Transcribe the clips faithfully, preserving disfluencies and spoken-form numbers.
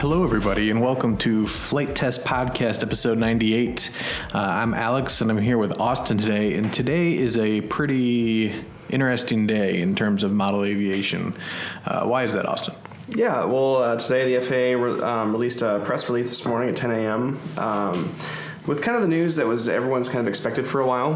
Hello, everybody, and welcome to Flight Test Podcast, episode ninety-eight. Uh, I'm Alex, and I'm here with Austin today, and today is a pretty interesting day in terms of model aviation. Uh, why is that, Austin? Yeah, well, uh, today the F A A re- um, released a press release this morning at ten a.m. Um, with kind of the news that was everyone's kind of expected for a while,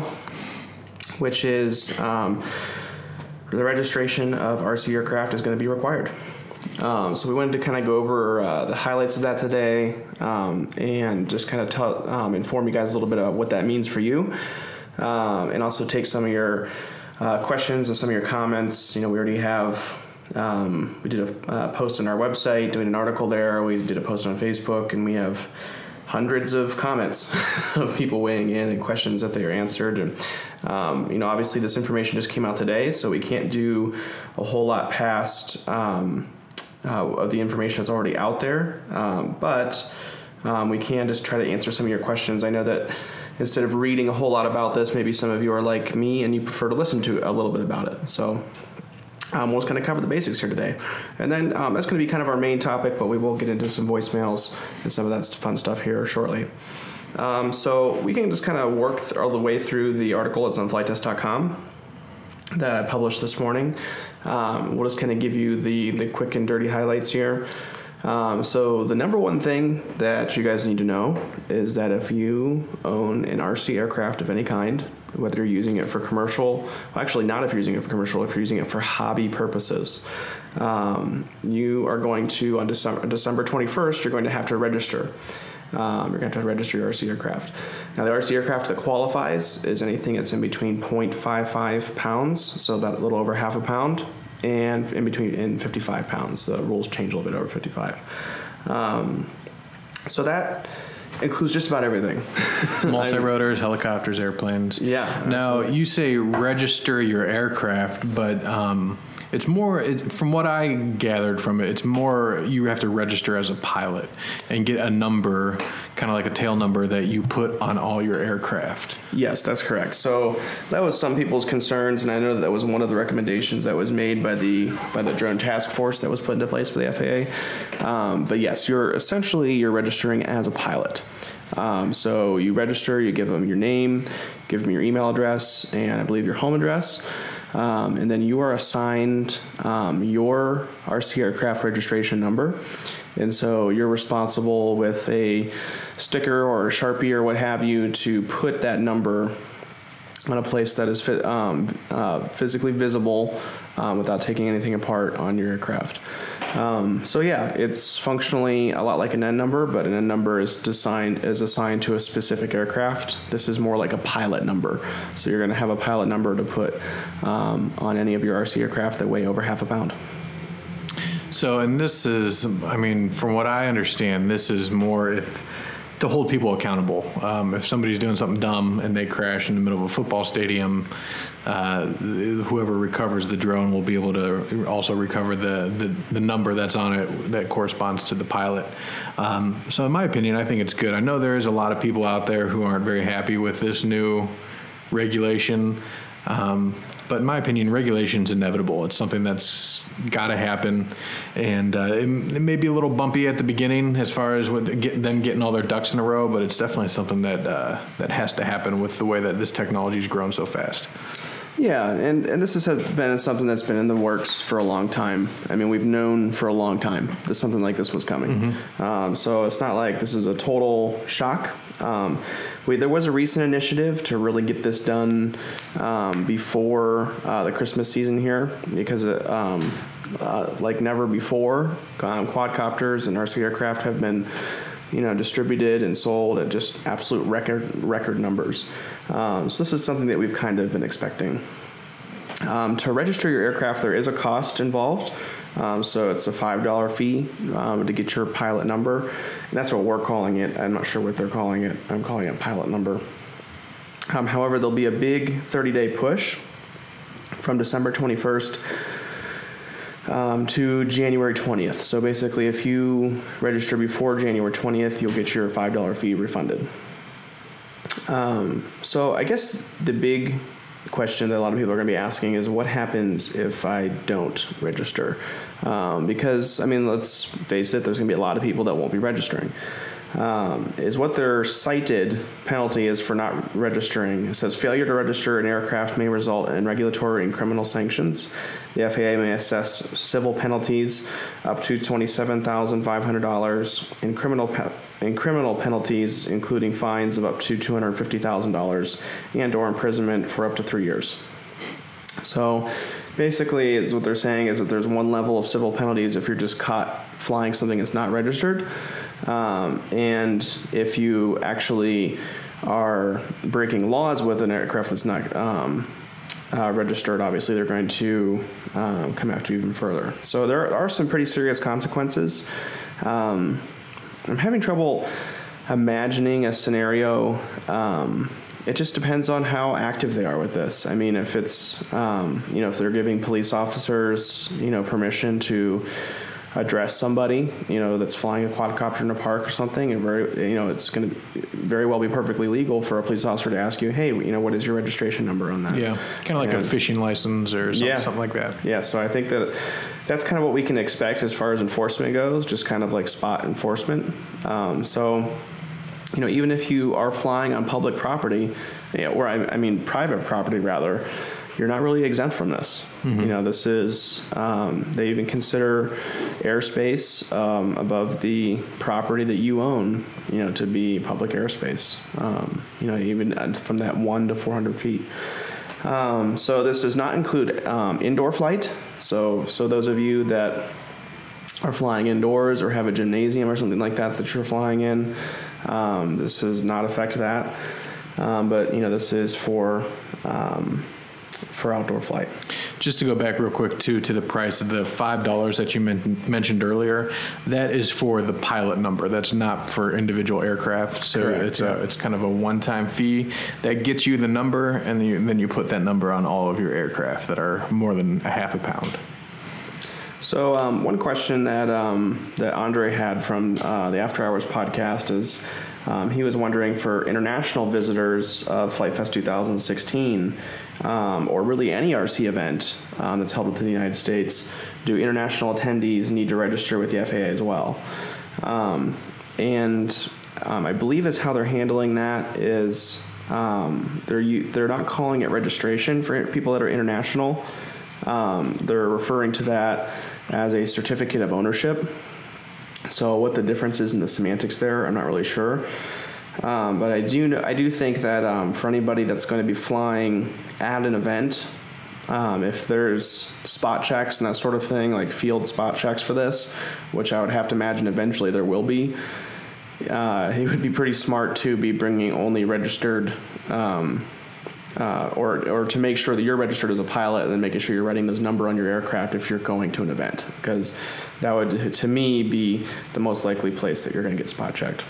which is um, the registration of R C aircraft is going to be required. Um, so we wanted to kind of go over uh, the highlights of that today um, and just kind of tell, um, inform you guys a little bit about what that means for you, um, and also take some of your uh, questions and some of your comments. You know, we already have, um, we did a uh, post on our website, doing an article there. We did a post on Facebook, and we have hundreds of comments of people weighing in and questions that they are answered. And, um, you know, obviously this information just came out today, so we can't do a whole lot past um, Uh, of the information that's already out there, um, but um, we can just try to answer some of your questions. I know that instead of reading a whole lot about this, maybe some of you are like me and you prefer to listen to a little bit about it. So um, we'll just kind of cover the basics here today. And then um, that's going to be kind of our main topic, but we will get into some voicemails and some of that fun stuff here shortly. Um, so we can just kind of work th- all the way through the article. It's on flight test dot com that I published this morning. Um, we'll just kind of give you the, the quick and dirty highlights here. Um, so the number one thing that you guys need to know is that if you own an R C aircraft of any kind, whether you're using it for commercial, well, actually not if you're using it for commercial, if you're using it for hobby purposes, um, you are going to, on December, December twenty-first, you're going to have to register. Um, you're going to have to register your R C aircraft. Now, the R C aircraft that qualifies is anything that's in between zero point five five pounds, so about a little over half a pound, and in between in fifty-five pounds. The rules change a little bit over fifty-five. Um, so that includes just about everything. Multi-rotors, helicopters, airplanes. Yeah. Now, absolutely. You say register your aircraft, but um, it's more, it, from what I gathered from it, it's more you have to register as a pilot and get a number, kind of like a tail number that you put on all your aircraft. Yes, that's correct. So that was some people's concerns, and I know that, that was one of the recommendations that was made by the by the drone task force that was put into place by the F A A. Um, but yes, you're essentially you're registering as a pilot. Um, so you register, you give them your name, give them your email address, and I believe your home address. Um, and then you are assigned um, your R C aircraft registration number. And so you're responsible with a sticker or a Sharpie or what have you to put that number on a place that is um, uh, physically visible um, without taking anything apart on your aircraft. Um, so yeah, it's functionally a lot like an N number, but an N number is designed is assigned to a specific aircraft. This is more like a pilot number. So you're going to have a pilot number to put um, on any of your R C aircraft that weigh over half a pound. So, and this is, I mean, from what I understand, this is more if to hold people accountable. Um, if somebody's doing something dumb and they crash in the middle of a football stadium, uh, whoever recovers the drone will be able to also recover the, the, the number that's on it that corresponds to the pilot. Um, so in my opinion, I think it's good. I know there is a lot of people out there who aren't very happy with this new regulation. Um, But in my opinion, regulation is inevitable. It's something that's got to happen, and uh, it, it may be a little bumpy at the beginning as far as with get, them getting all their ducks in a row, but it's definitely something that uh, that has to happen with the way that this technology has grown so fast. Yeah, and, and this has been something that's been in the works for a long time. I mean, we've known for a long time that something like this was coming. Mm-hmm. Um, so it's not like this is a total shock. Um, we, there was a recent initiative to really get this done um, before uh, the Christmas season here, because it, um, uh, like never before, um, quadcopters and R C aircraft have been, you know, distributed and sold at just absolute record record numbers. Um, so this is something that we've kind of been expecting. Um, to register your aircraft, there is a cost involved. Um, so it's a five dollars fee um, to get your pilot number. And that's what we're calling it. I'm not sure what they're calling it. I'm calling it pilot number. Um, however, there'll be a big thirty-day push from December twenty-first um, to January twentieth. So basically, if you register before January twentieth, you'll get your five dollars fee refunded. Um, so I guess the big question that a lot of people are going to be asking is what happens if I don't register? Um, because, I mean, let's face it, there's going to be a lot of people that won't be registering. Um, is what their cited penalty is for not registering. It says failure to register an aircraft may result in regulatory and criminal sanctions. The F A A may assess civil penalties up to twenty-seven thousand five hundred dollars and criminal pe- and criminal penalties, including fines of up to two hundred fifty thousand dollars and or imprisonment for up to three years. So basically, is what they're saying is that there's one level of civil penalties if you're just caught flying something that's not registered. Um, and if you actually are breaking laws with an aircraft that's not um, uh, registered, obviously they're going to um, come after you even further. So there are some pretty serious consequences. Um, I'm having trouble imagining a scenario. Um, it just depends on how active they are with this. I mean, if it's, um, you know, if they're giving police officers, you know, permission to address somebody, you know, that's flying a quadcopter in a park or something, and very, you know, it's going to very well be perfectly legal for a police officer to ask you, hey, you know, what is your registration number on that? Yeah, kind of like and, a fishing license or something, yeah, something like that. Yeah, so I think that that's kind of what we can expect as far as enforcement goes, just kind of like spot enforcement. Um, so, you know, even if you are flying on public property, you know, or I, I mean private property rather, you're not really exempt from this. Mm-hmm. You know, this is, um, they even consider airspace um, above the property that you own, you know, to be public airspace, um, you know, even from that one to four hundred feet. Um, so this does not include um, indoor flight. So, so those of you that are flying indoors or have a gymnasium or something like that that you're flying in, um, this does not affect that. Um, but, you know, this is for... Um, for outdoor flight. Just to go back real quick too to the price of the five dollars that you men- mentioned earlier, that is for the pilot number. That's not for individual aircraft. So Correct, it's yeah. a it's kind of a one-time fee that gets you the number, and then you, then you put that number on all of your aircraft that are more than a half a pound. So um, one question that um, that Andre had from uh, the After Hours podcast is um, he was wondering for international visitors of Flight Fest two thousand sixteen. Um, or really any R C event um, that's held within the United States, do international attendees need to register with the F A A as well? Um, and um, I believe is how they're handling that is um, they're they're not calling it registration for people that are international. Um, they're referring to that as a certificate of ownership. So what the difference is in the semantics there, I'm not really sure. Um, but I do know, I do think that um, for anybody that's going to be flying at an event, um, if there's spot checks and that sort of thing, like field spot checks for this, which I would have to imagine eventually there will be, uh, it would be pretty smart to be bringing only registered, um, uh, or or to make sure that you're registered as a pilot, and then making sure you're writing this number on your aircraft if you're going to an event, because that would, to me, be the most likely place that you're going to get spot checked.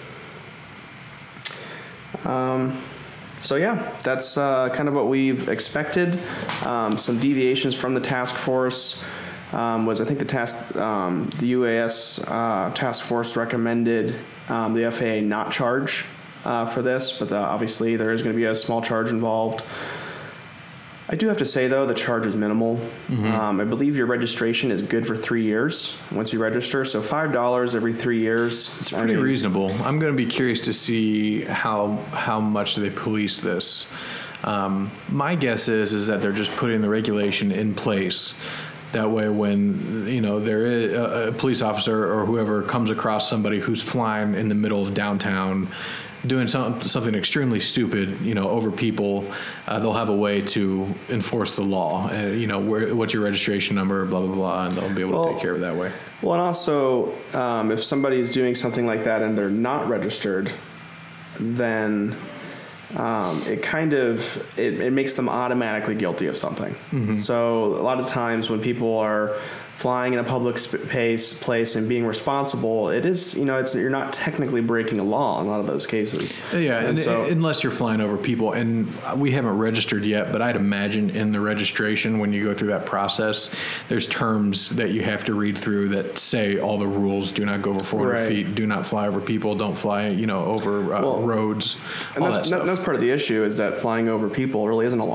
Um, so yeah, that's uh, kind of what we've expected. Um, some deviations from the task force um, was I think the task um, the U A S uh, task force recommended um, the F A A not charge uh, for this, but uh, obviously there is going to be a small charge involved. I do have to say, though, the charge is minimal. Mm-hmm. Um, I believe your registration is good for three years once you register. So five dollars every three years. It's pretty I mean, reasonable. I'm going to be curious to see how how much they police this. Um, my guess is is that they're just putting the regulation in place. That way, when you know there is a, a police officer or whoever comes across somebody who's flying in the middle of downtown, doing some, something extremely stupid, you know, over people, uh, they'll have a way to enforce the law. Uh, you know, where, what's your registration number, blah, blah, blah, and they'll be able well, to take care of it that way. Well, and also, um, if somebody's doing something like that and they're not registered, then um, it kind of, it, it makes them automatically guilty of something. Mm-hmm. So a lot of times when people are flying in a public space place and being responsible, it is, you know, it's you're not technically breaking a law in a lot of those cases. Yeah, and and so, unless you're flying over people, and we haven't registered yet, but I'd imagine in the registration when you go through that process, there's terms that you have to read through that say all the rules: do not go over four hundred right. feet, do not fly over people, don't fly, you know, over uh, well, roads. And all that's, that stuff. that's part of the issue is that flying over people really isn't a law.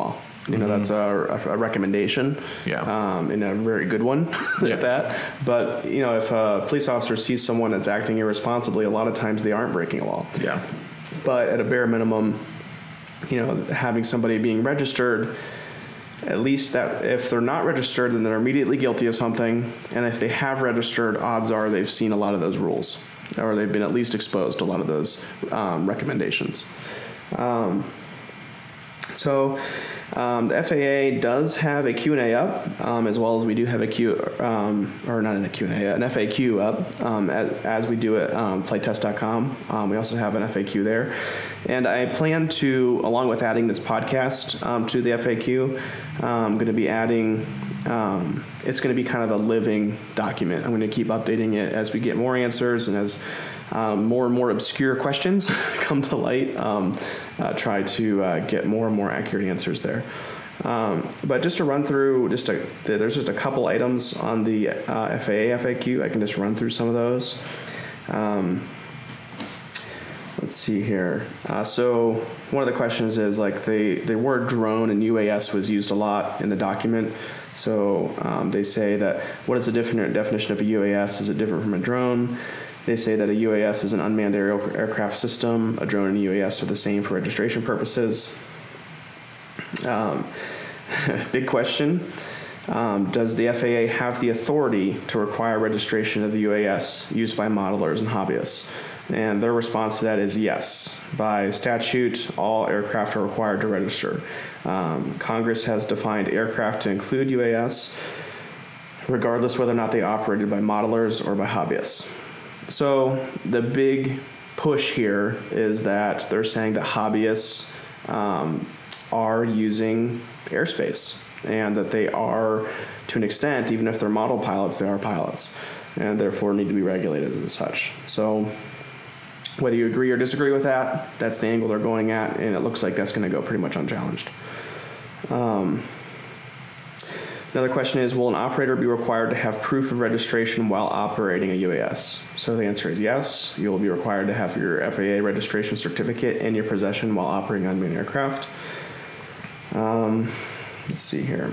You know, mm-hmm. that's a, a recommendation, yeah, um, and a very good one yeah. at that. But, you know, if a police officer sees someone that's acting irresponsibly, a lot of times they aren't breaking a law. Yeah. But at a bare minimum, you know, having somebody being registered, at least that if they're not registered, then they're immediately guilty of something. And if they have registered, odds are they've seen a lot of those rules, or they've been at least exposed to a lot of those um, recommendations. Um, so um, the F A A does have a Q and A up, um, as well as we do have a Q, um, or not in a Q and A, an F A Q up, um, as, as we do at um, flight test dot com. Um, we also have an F A Q there. And I plan to, along with adding this podcast um, to the F A Q, I'm going to be adding, um, it's going to be kind of a living document. I'm going to keep updating it as we get more answers and as um, more and more obscure questions come to light, um, uh, try to uh, get more and more accurate answers there. Um, but just to run through, just a, there's just a couple items on the uh, F A A F A Q. I can just run through some of those. Um, let's see here. Uh, so one of the questions is like the, the word drone and U A S was used a lot in the document. So um, they say that what is the different definition of a U A S? Is it different from a drone? They say that a U A S is an unmanned aerial aircraft system. A drone and a U A S are the same for registration purposes. Um, big question. Um, does the F A A have the authority to require registration of the U A S used by modelers and hobbyists? And their response to that is yes. By statute, all aircraft are required to register. Um, Congress has defined aircraft to include U A S, regardless whether or not they operated by modelers or by hobbyists. So the big push here is that they're saying that hobbyists um, are using airspace, and that they are, to an extent, even if they're model pilots, they are pilots, and therefore need to be regulated as such. So whether you agree or disagree with that, that's the angle they're going at, and it looks like that's going to go pretty much unchallenged. Um, another question is, will an operator be required to have proof of registration while operating a U A S? So the answer is yes. You will be required to have your F A A registration certificate in your possession while operating unmanned aircraft. Um, let's see here.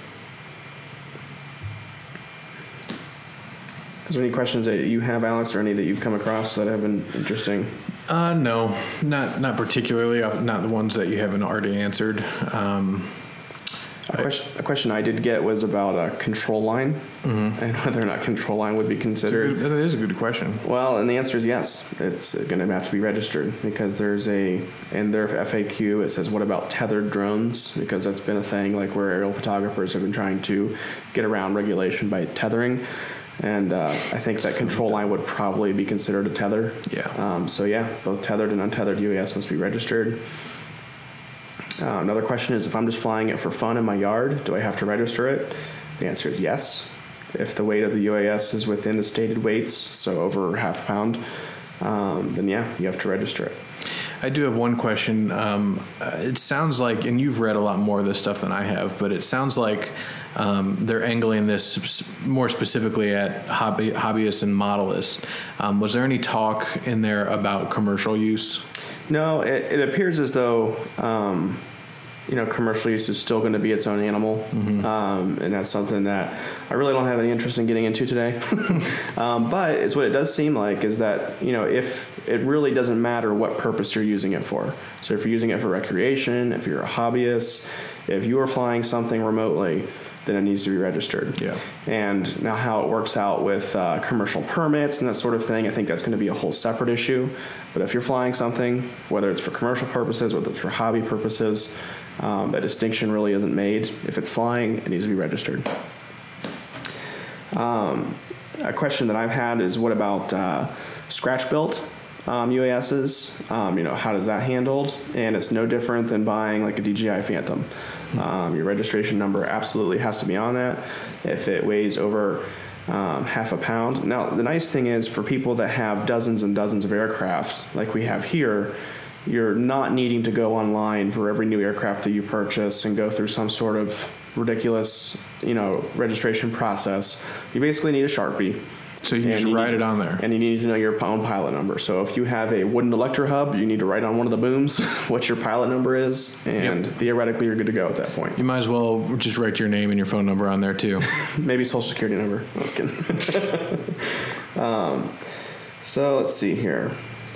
Is there any questions that you have, Alex, or any that you've come across that have been interesting? Uh, no, not not particularly. Not the ones that you haven't already answered. Um, a, question, a question I did get was about a control line, mm-hmm. and whether or not control line would be considered. That is a good question. Well, and the answer is yes. It's going to have to be registered, because there's a, in their F A Q, it says, what about tethered drones? Because that's been a thing, like where aerial photographers have been trying to get around regulation by tethering. And uh, I think that control line would probably be considered a tether. Yeah. Um, so yeah, both tethered and untethered U A S must be registered. Uh, another question is, if I'm just flying it for fun in my yard, do I have to register it? The answer is yes. If the weight of the U A S is within the stated weights, so over half pound, um, then yeah, you have to register it. I do have one question. Um, it sounds like, and you've read a lot more of this stuff than I have, but it sounds like um, they're angling this more specifically at hobby, hobbyists and modelists. Um, was there any talk in there about commercial use? No, it, it appears as though, um, you know, commercial use is still going to be its own animal. Mm-hmm. Um, and that's something that I really don't have any interest in getting into today. um, but it's what it does seem like is that, you know, if it really doesn't matter what purpose you're using it for. So if you're using it for recreation, if you're a hobbyist, if you are flying something remotely, then it needs to be registered. Yeah. And now how it works out with uh, commercial permits and that sort of thing, I think that's going to be a whole separate issue. But if you're flying something, whether it's for commercial purposes, whether it's for hobby purposes, um, that distinction really isn't made. If it's flying, it needs to be registered. Um, a question that I've had is, what about uh, scratch-built um, U A S's? Um, you know, how does that handled? And it's no different than buying like a D J I Phantom. Um, your registration number absolutely has to be on that if it weighs over um, half a pound. Now, the nice thing is, for people that have dozens and dozens of aircraft like we have here, you're not needing to go online for every new aircraft that you purchase and go through some sort of ridiculous, you know, registration process. You basically need a Sharpie. So you And just you write need- it on there. And you need to know your own pilot number. So if you have a wooden electro hub, you need to write on one of the booms what your pilot number is, and Yep. theoretically you're good to go at that point. You might as well just write your name and your phone number on there too. Maybe social security number. No, just kidding. um, so let's see here.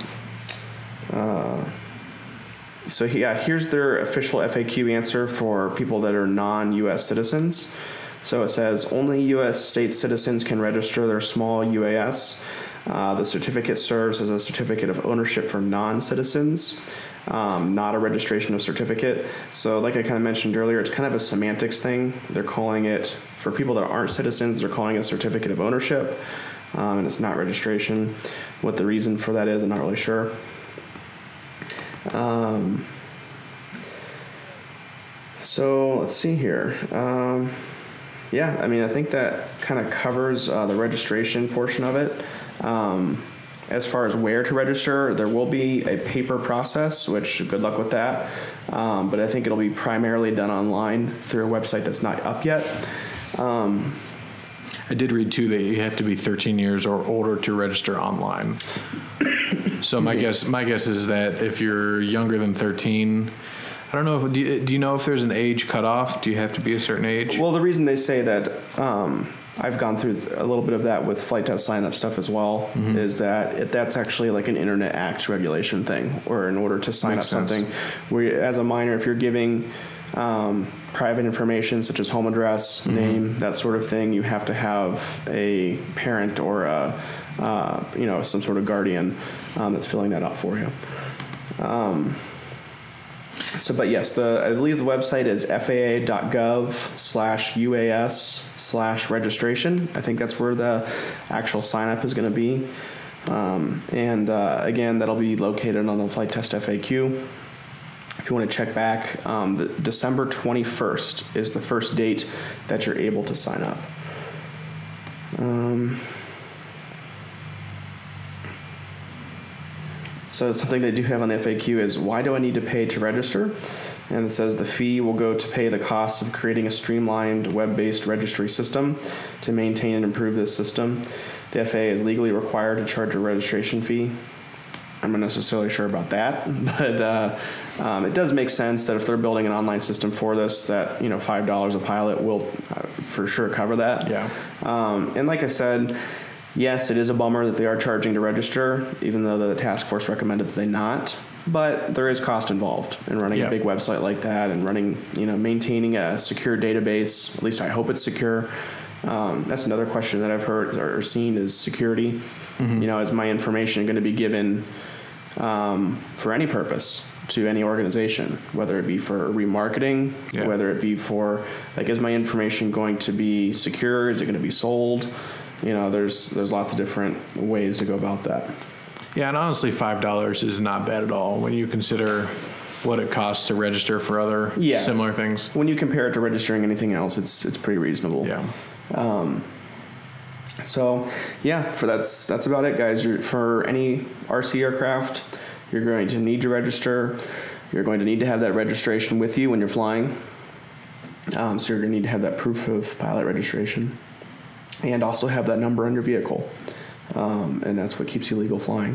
Uh, so yeah, here's their official F A Q answer for people that are non-U S citizens. So it says only U S state citizens can register their small U A S. Uh, the certificate serves as a certificate of ownership for non-citizens, um, not a registration of certificate. So like I kind of mentioned earlier, it's kind of a semantics thing. They're calling it, for people that aren't citizens, they're calling it a certificate of ownership, um, and it's not registration. What the reason for that is, I'm not really sure. Um, so let's see here. Um, Yeah, I mean, I think that kind of covers uh, the registration portion of it. Um, as far as where to register, there will be a paper process, which good luck with that. Um, but I think it'll be primarily done online through a website that's not up yet. Um, I did read too that you have to be thirteen years or older to register online. So my guess, my guess is that if you're younger than thirteen, I don't know if do you, do you know if there's an age cutoff? Do you have to be a certain age? well, the reason they say that, um, I've gone through a little bit of that with flight test sign up stuff as well, mm-hmm. is that it, that's actually like an Internet Act regulation thing, or in order to sign Makes up sense. something, where as a minor, if you're giving um, private information such as home address, mm-hmm. name, that sort of thing, you have to have a parent or a, uh, you know, some sort of guardian um, that's filling that out for you. Um, So, but yes, the I believe the website is faa.gov slash UAS slash registration. I think that's where the actual sign up is going to be. Um, and uh, again, that'll be located on the Flight Test F A Q. If you want to check back, um, the December twenty-first is the first date that you're able to sign up. Um, So something they do have on the F A Q is, why do I need to pay to register? And it says the fee will go to pay the cost of creating a streamlined web-based registry system to maintain and improve this system. The F A A is legally required to charge a registration fee. I'm not necessarily sure about that, but uh, um, it does make sense that if they're building an online system for this, that, you know, five dollars a pilot will uh, for sure cover that. Yeah. Um, and like I said, yes, it is a bummer that they are charging to register, even though the task force recommended that they not. But there is cost involved in running yeah. a big website like that, and running, you know, maintaining a secure database. At least I hope it's secure. Um, that's another question that I've heard or seen is security. Mm-hmm. You know, is my information going to be given um, for any purpose to any organization, whether it be for remarketing, yeah. whether it be for, like, is my information going to be secure? Is it going to be sold? You know, there's there's lots of different ways to go about that. Yeah, and honestly, five dollars is not bad at all when you consider what it costs to register for other yeah. similar things. When you compare it to registering anything else, it's it's pretty reasonable. Yeah. Um, so, yeah, for that's that's about it, guys. You're, for any R C aircraft, you're going to need to register. You're going to need to have that registration with you when you're flying. Um, so you're going to need to have that proof of pilot registration. And also have that number on your vehicle. Um, and that's what keeps you legal flying.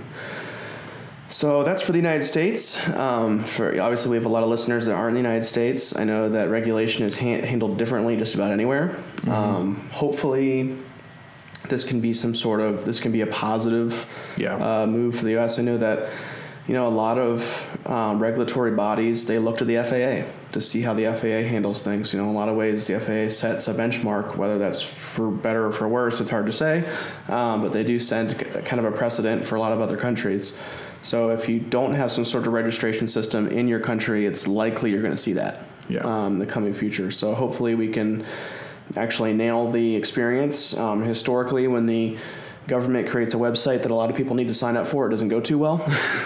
So that's for the United States. Um, for obviously, we have a lot of listeners that aren't in the United States. I know that regulation is ha- handled differently just about anywhere. Mm-hmm. Um, hopefully, this can be some sort of, this can be a positive yeah. uh, move for the U S. I know that, you know, a lot of um, regulatory bodies, they look to the F A A to see how the F A A handles things. You know, in a lot of ways, the F A A sets a benchmark, whether that's for better or for worse, it's hard to say. Um, but they do set kind of a precedent for a lot of other countries. So if you don't have some sort of registration system in your country, it's likely you're going to see that yeah. um, in the coming future. So hopefully we can actually nail the experience. Um, historically, when the government creates a website that a lot of people need to sign up for, it doesn't go too well.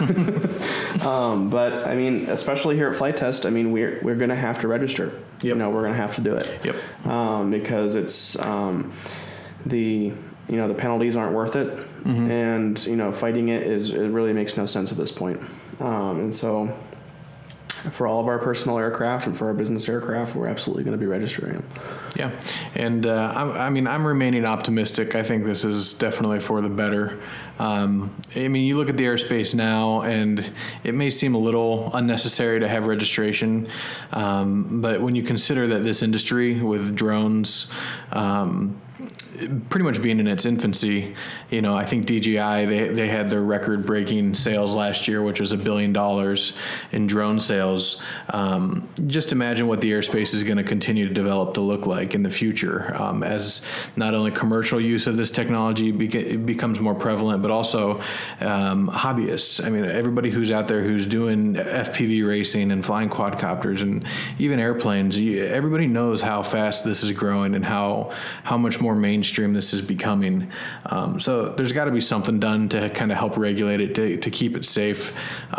um, but I mean, especially here at Flight Test, I mean, we're we're going to have to register. Yep. You know, we're going to have to do it. Yep. Um, because it's um, the you know the penalties aren't worth it, mm-hmm. and you know fighting it is it really makes no sense at this point. Um, and so, For all of our personal aircraft and for our business aircraft, we're absolutely going to be registering them. Yeah, and uh, I, I mean, I'm remaining optimistic. I think this is definitely for the better. Um, I mean, you look at the airspace now, and it may seem a little unnecessary to have registration, um, but when you consider that this industry with drones, um, pretty much being in its infancy, you know, I think D J I, they, they had their record-breaking sales last year, which was a billion dollars in drone sales. Um, just imagine what the airspace is going to continue to develop to look like in the future, um, as not only commercial use of this technology beca- becomes more prevalent, but also um, hobbyists. I mean, everybody who's out there who's doing F P V racing and flying quadcopters and even airplanes, you, everybody knows how fast this is growing and how how much more mainstream this is becoming. Um, so there's got to be something done to kind of help regulate it, to, to keep it safe.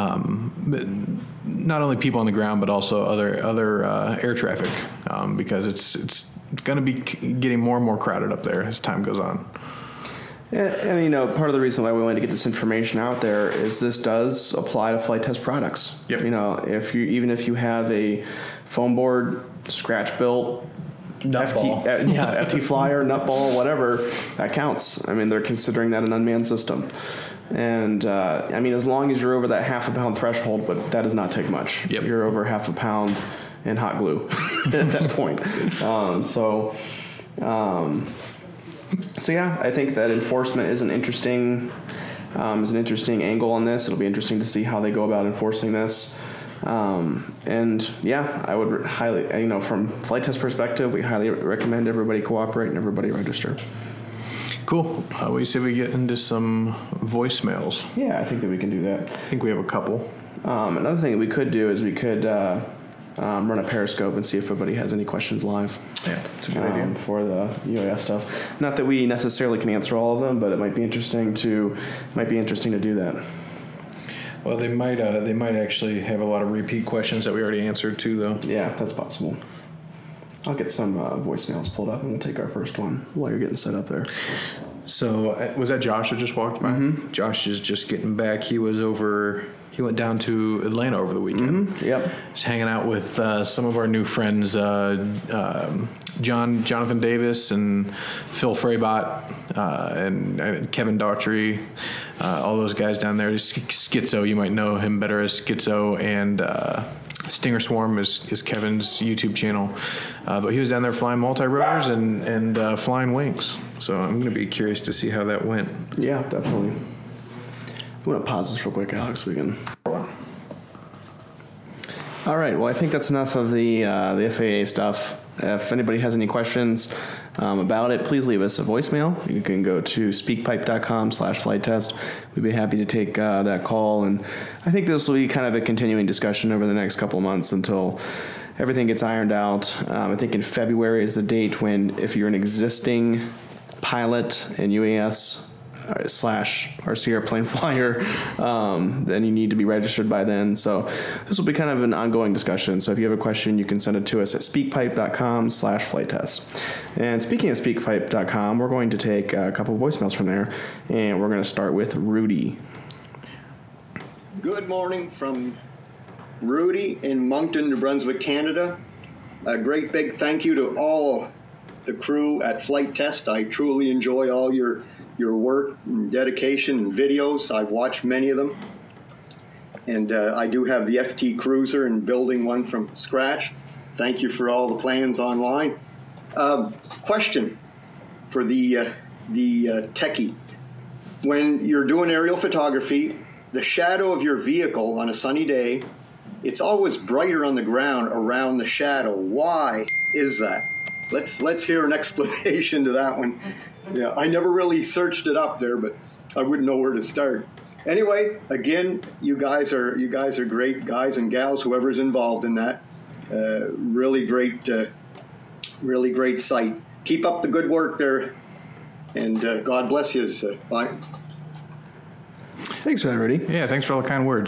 Um, not only people on the ground, but also other other uh, air traffic, um, because it's it's going to be getting more and more crowded up there as time goes on. And, and, you know, part of the reason why we wanted to get this information out there is this does apply to flight test products. Yep. You know, if you even if you have a foam board, scratch built, F T, uh, yeah, F T flyer, nutball, whatever, that counts. I mean, they're considering that an unmanned system. And, uh, I mean, as long as you're over that half a pound threshold, but that does not take much. Yep. You're over half a pound in hot glue at that point. Um, so, um, so yeah, I think that enforcement is an interesting, um, is an interesting angle on this. It'll be interesting to see how they go about enforcing this. Um, and yeah, I would highly, you know, from flight test perspective, we highly recommend everybody cooperate and everybody register. Cool. Uh, we say we get into some voicemails. Yeah, I think that we can do that. I think we have a couple. Um, another thing that we could do is we could uh, um, run a Periscope and see if everybody has any questions live. Yeah, that's a good um, idea. For the U A S stuff. Not that we necessarily can answer all of them, but it might be interesting to might be interesting to do that. Well, they might uh, they might actually have a lot of repeat questions that we already answered too, though. Yeah, that's possible. I'll get some uh, voicemails pulled up, and we'll take our first one while you're getting set up there. So uh, was that Josh that just walked by? Mm-hmm. Josh is just getting back. He was over. He went down to Atlanta over the weekend. Mm-hmm. Yep. He's hanging out with uh, some of our new friends, uh, um, John Jonathan Davis and Phil Freibot uh, and, and Kevin Daughtry. Uh, all those guys down there. Schizo, you might know him better as Schizo, and uh, Stinger Swarm is, is Kevin's YouTube channel. Uh, but he was down there flying multi-rotors and, and uh, flying wings. So I'm going to be curious to see how that went. Yeah, definitely. I'm going to pause this real quick, Alex. We can. All right. Well, I think that's enough of the uh, the F A A stuff. If anybody has any questions um, about it, please leave us a voicemail. You can go to speakpipe.com slash flight test. We'd be happy to take uh, that call. And I think this will be kind of a continuing discussion over the next couple of months until everything gets ironed out. Um, I think in February is the date when, if you're an existing pilot in U A S uh, slash R C airplane flyer, um, then you need to be registered by then. So this will be kind of an ongoing discussion. So if you have a question, you can send it to us at speakpipe.com slash flight test. And speaking of speakpipe dot com, we're going to take a couple of voicemails from there, and we're going to start with Rudy. Good morning from Rudy in Moncton, New Brunswick, Canada. A great big thank you to all the crew at Flight Test. I truly enjoy all your your work and dedication and videos. I've watched many of them. And uh, I do have the F T Cruiser and building one from scratch. Thank you for all the plans online. Uh, question for the, uh, the uh, techie. When you're doing aerial photography, the shadow of your vehicle on a sunny day, it's always brighter on the ground around the shadow. Why is that? Let's let's hear an explanation to that one. Yeah, I never really searched it up there, but I wouldn't know where to start. Anyway, again, you guys are you guys are great guys and gals, whoever's involved in that. Uh, really great, uh, really great site. Keep up the good work there, and uh, God bless you. Uh, bye. Thanks for that, Rudy. Yeah, thanks for all the kind words.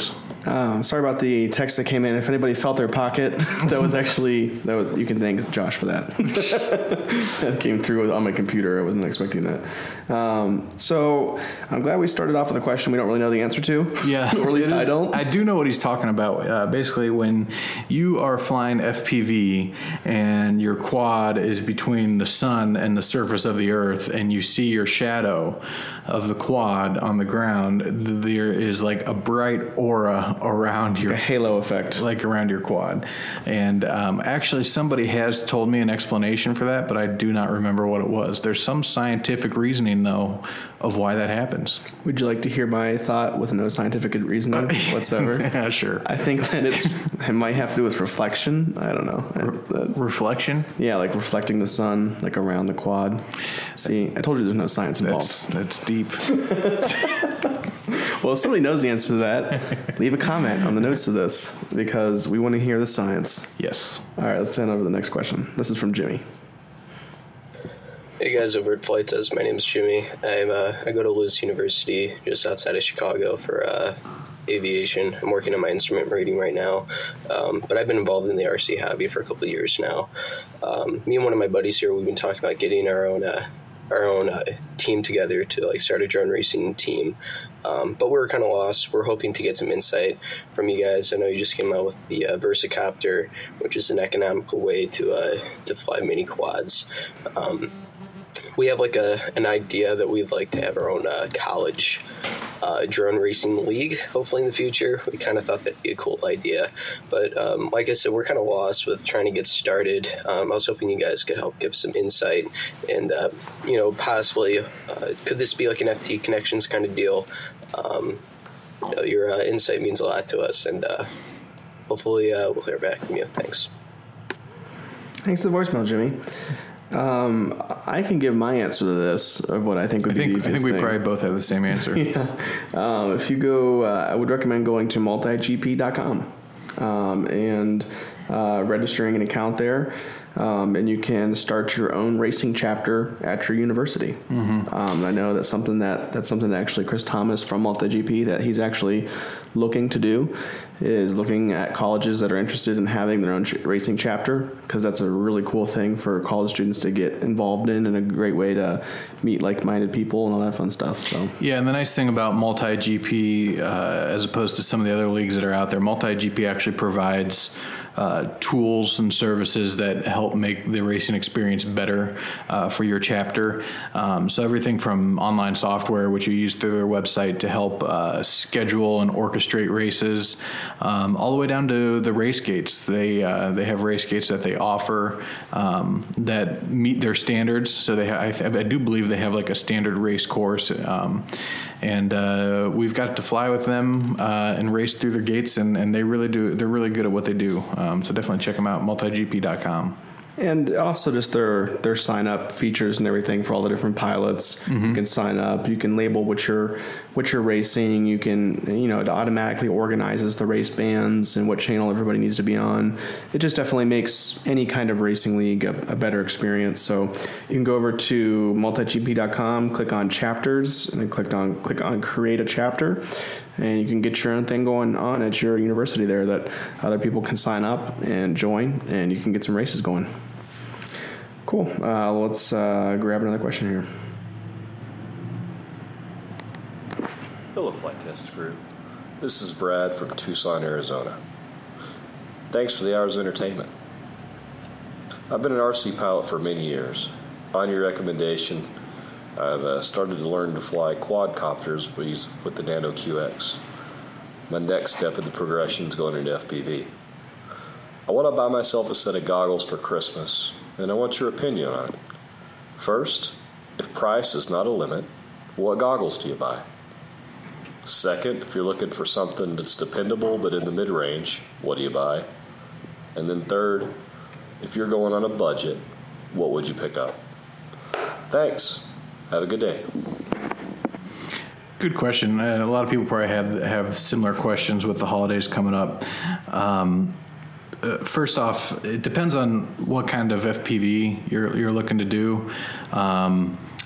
Um, sorry about the text that came in. If anybody felt their pocket, that was actually that was. You can thank Josh for that. That came through on my computer. I wasn't expecting that. Um, so I'm glad we started off with a question we don't really know the answer to. Yeah, or at least I don't. I do know what he's talking about. Uh, basically, when you are flying F P V and your quad is between the sun and the surface of the earth, and you see your shadow of the quad on the ground, there is like a bright aura around your a halo effect, like around your quad. And um, actually, somebody has told me an explanation for that, but I do not remember what it was. There's some scientific reasoning, though, of why that happens. Would you like to hear my thought with no scientific reasoning whatsoever? Yeah, sure. I think that it's it might have to do with reflection. I don't know. Re- reflection? Yeah, like reflecting the sun, like around the quad. See, I told you there's no science involved. That's, that's deep. Well, if somebody knows the answer to that, leave a comment on the notes of this, because we want to hear the science. Yes. All right, let's send over to the next question. This is from Jimmy. Hey guys, over at Flight Test, my name's Jimmy. I'm uh, I go to Lewis University just outside of Chicago for uh, aviation. I'm working on my instrument rating right now, um, but I've been involved in the R C hobby for a couple of years now. Um, me and one of my buddies here, we've been talking about getting our own uh, our own uh, team together to like start a drone racing team. Um, but we're kind of lost. We're hoping to get some insight from you guys. I know you just came out with the uh, Versacopter, which is an economical way to uh, to fly mini quads. Um, we have like a an idea that we'd like to have our own uh, college uh, drone racing league, hopefully in the future. We kind of thought that'd be a cool idea. But um, like I said, we're kind of lost with trying to get started. Um, I was hoping you guys could help give some insight and, uh, you know, possibly uh, could this be like an F T Connections kind of deal? Um, you know, your uh, insight means a lot to us, and uh, hopefully uh, we'll hear back from you. Thanks. Thanks for the voicemail, Jimmy. Um, I can give my answer to this of what I think would I be think, the easiest I think we thing. probably both have the same answer. Yeah. Um, if you go, uh, I would recommend going to multi G P dot com um, and uh, registering an account there. Um, and you can start your own racing chapter at your university. Mm-hmm. Um, I know that's something that that's something that actually Chris Thomas from MultiGP that he's actually looking to do, is looking at colleges that are interested in having their own ch- racing chapter, because that's a really cool thing for college students to get involved in, and a great way to meet like-minded people and all that fun stuff. So yeah, and the nice thing about Multi-G P, uh, as opposed to some of the other leagues that are out there, Multi-G P actually provides Uh, tools and services that help make the racing experience better uh, for your chapter. Um, so everything from online software, which you use through their website to help uh, schedule and orchestrate races, um, all the way down to the race gates. They uh, they have race gates that they offer um, that meet their standards. So they, ha- I, th- I do believe they have like a standard race course, um, and uh, we've got to fly with them uh, and race through their gates, and, and they really do. They're really good at what they do. Um, so definitely check them out, multi G P dot com. And also just their their sign up features and everything for all the different pilots. Mm-hmm. You can sign up. You can label what you're what you're racing. You can, you know, it automatically organizes the race bands and what channel everybody needs to be on. It just definitely makes any kind of racing league a, a better experience. So you can go over to multi G P dot com, click on chapters, and then click on click on create a chapter. And you can get your own thing going on at your university there that other people can sign up and join, and you can get some races going. Cool. Uh, let's uh, grab another question here. Hello, Flight Test crew. This is Brad from Tucson, Arizona. Thanks for the hours of entertainment. I've been an R C pilot for many years. On your recommendation, I've uh, started to learn to fly quadcopters with the Nano Q X. My next step in the progression is going into F P V. I want to buy myself a set of goggles for Christmas, and I want your opinion on it. First, if price is not a limit, what goggles do you buy? Second, if you're looking for something that's dependable but in the mid-range, what do you buy? And then third, if you're going on a budget, what would you pick up? Thanks. Have a good day. Good question. Uh, a lot of people probably have have similar questions with the holidays coming up. Um, uh, first off, it depends on what kind of F P V you're you're looking to do. Um,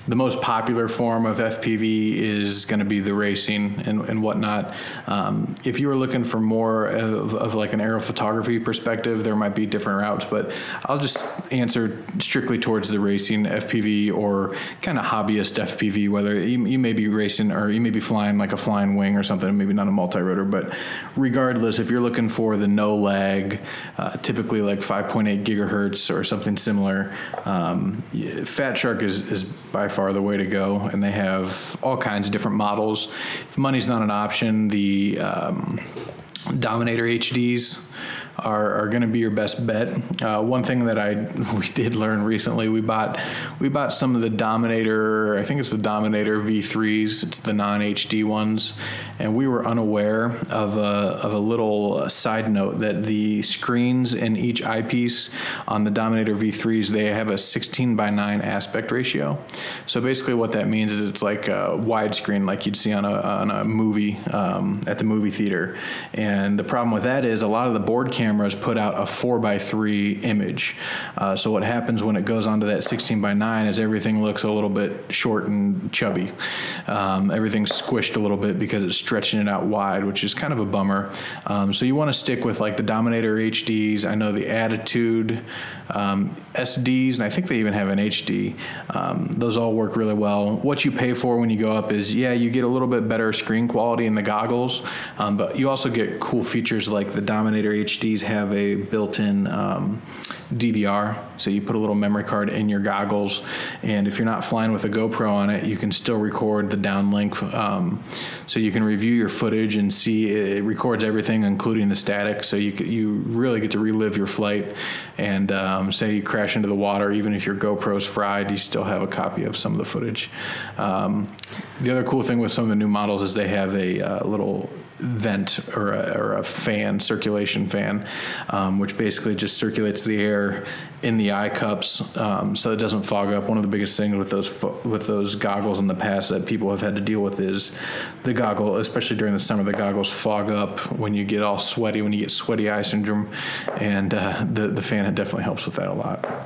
the most popular form of F P V is going to be the racing and, and whatnot. Um, if you were looking for more of, of like an aerophotography perspective, there might be different routes, but I'll just answer strictly towards the racing F P V or kind of hobbyist F P V, whether you, you may be racing or you may be flying like a flying wing or something, maybe not a multi-rotor, but regardless, if you're looking for the no lag, uh, typically like five point eight gigahertz or something similar, um, Fat Shark is, is by far the way to go, and they have all kinds of different models. If money's not an option, the um, Dominator H Ds are, are going to be your best bet. Uh, one thing that I we did learn recently, we bought we bought some of the Dominator, I think it's the Dominator V threes, it's the non-H D ones, and we were unaware of a, of a little side note that the screens in each eyepiece on the Dominator V threes, they have a sixteen by nine aspect ratio. So basically what that means is it's like a widescreen like you'd see on a, on a movie um, at the movie theater. And the problem with that is a lot of the board cameras cameras put out a four by three image. Uh, so what happens when it goes onto that sixteen by nine is everything looks a little bit short and chubby. Um, everything's squished a little bit because it's stretching it out wide, which is kind of a bummer. Um, so you want to stick with like the Dominator H Ds. I know the Attitude um, S Ds, and I think they even have an H D. Um, those all work really well. What you pay for when you go up is, yeah, you get a little bit better screen quality in the goggles, um, but you also get cool features like the Dominator H Ds have a built-in um, D V R, so you put a little memory card in your goggles, and if you're not flying with a GoPro on it, you can still record the downlink, um, so you can review your footage and see it records everything, including the static, so you you really get to relive your flight. And um, say you crash into the water, even if your GoPro's fried, you still have a copy of some of the footage. Um, the other cool thing with some of the new models is they have a uh, little vent or a, or a fan, circulation fan, um, which basically just circulates the air in the eye cups, um, so it doesn't fog up. One of the biggest things with those fo- with those goggles in the past that people have had to deal with is the goggle, especially during the summer, the goggles fog up when you get all sweaty, when you get sweaty eye syndrome, and uh, the the fan definitely helps with that a lot.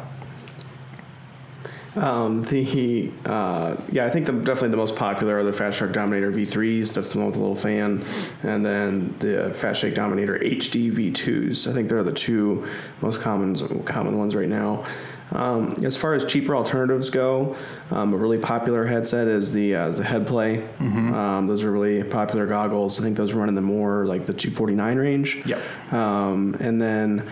Um, the uh, yeah, I think the, definitely the most popular are the Fat Shark Dominator V threes. That's the one with the little fan, and then the Fat Shark Dominator H D V twos. I think they're the two most common common ones right now. Um, as far as cheaper alternatives go, um, a really popular headset is the uh, is the Headplay. Mm-hmm. Um, those are really popular goggles. I think those run in the more like the two forty-nine range. Yep. Um, and then.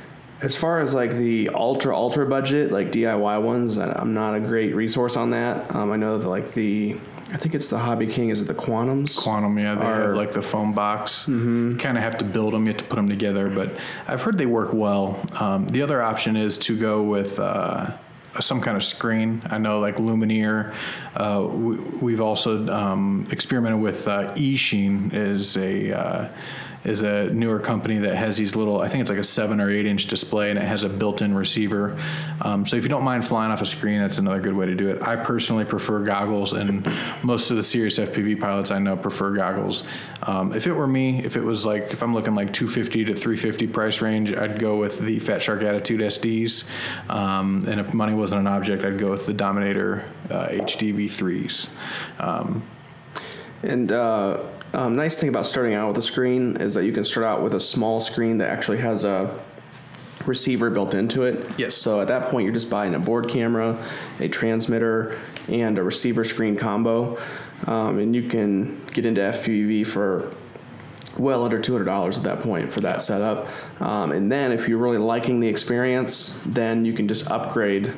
As far as like the ultra ultra budget, like D I Y ones, I'm not a great resource on that. Um, I know that like the, I think it's the Hobby King. Is it the Quantums? Quantum, yeah, they are, have like the foam box. Mm-hmm. Kind of have to build them, you have to put them together, but I've heard they work well. Um, the other option is to go with uh, some kind of screen. I know like Lumineer. Uh, we, we've also um, experimented with uh, eSheen is a. Uh, is a newer company that has these little, I think it's like a seven or eight inch display, and it has a built-in receiver. Um, so if you don't mind flying off a screen, that's another good way to do it. I personally prefer goggles, and most of the serious F P V pilots I know prefer goggles. Um, if it were me, if it was like, if I'm looking like two fifty to three fifty price range, I'd go with the Fat Shark Attitude S Ds. Um, and if money wasn't an object, I'd go with the Dominator uh, H D V threes. Um, and, uh, Um, nice thing about starting out with a screen is that you can start out with a small screen that actually has a receiver built into it. Yes. So at that point, you're just buying a board camera, a transmitter, and a receiver screen combo, um, and you can get into F P V for well under two hundred dollars at that point for that setup. Um, and then if you're really liking the experience, then you can just upgrade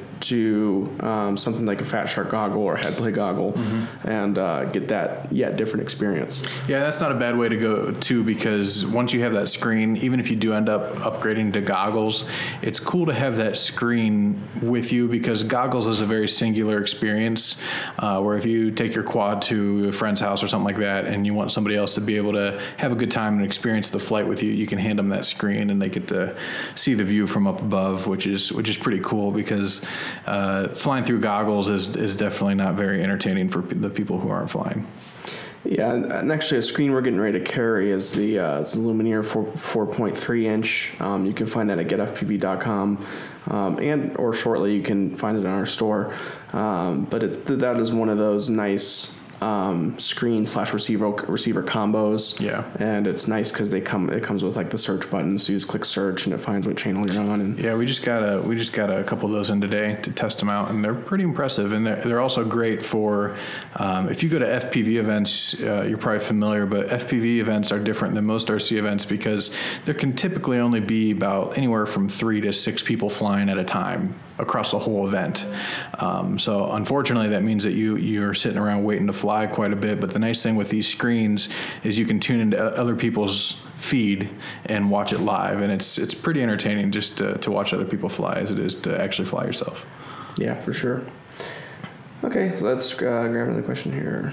to um, something like a Fat Shark goggle or a Headplay goggle, mm-hmm. and uh, get that yeah different experience. Yeah, that's not a bad way to go too, because once you have that screen, even if you do end up upgrading to goggles, it's cool to have that screen with you, because goggles is a very singular experience, uh, where if you take your quad to a friend's house or something like that and you want somebody else to be able to have a good time and experience the flight with you, you can hand them that screen and they get to see the view from up above, which is which is pretty cool, because uh, flying through goggles is, is definitely not very entertaining for p- the people who aren't flying. Yeah, and, and actually, a screen we're getting ready to carry is the uh, it's the Lumineer four point three inch. Um, you can find that at get f p v dot com, um, and or shortly you can find it in our store. Um, but it, that is one of those nice um, screen slash receiver receiver combos. Yeah, and it's nice because they come it comes with like the search button, so you just click search and it finds what channel you're on. And yeah, we just got a we just got a couple of those in today to test them out, and they're pretty impressive. And they're, they're also great for um, if you go to F P V events. Uh, you're probably familiar, but F P V events are different than most R C events because there can typically only be about anywhere from three to six people flying at a time across the whole event. Um, so unfortunately, that means that you you're sitting around waiting to fly quite a bit. But the nice thing with these screens is you can tune into other people's feed and watch it live, and it's it's pretty entertaining just to, to watch other people fly as it is to actually fly yourself. Yeah, for sure. Okay, so let's uh, grab another question here.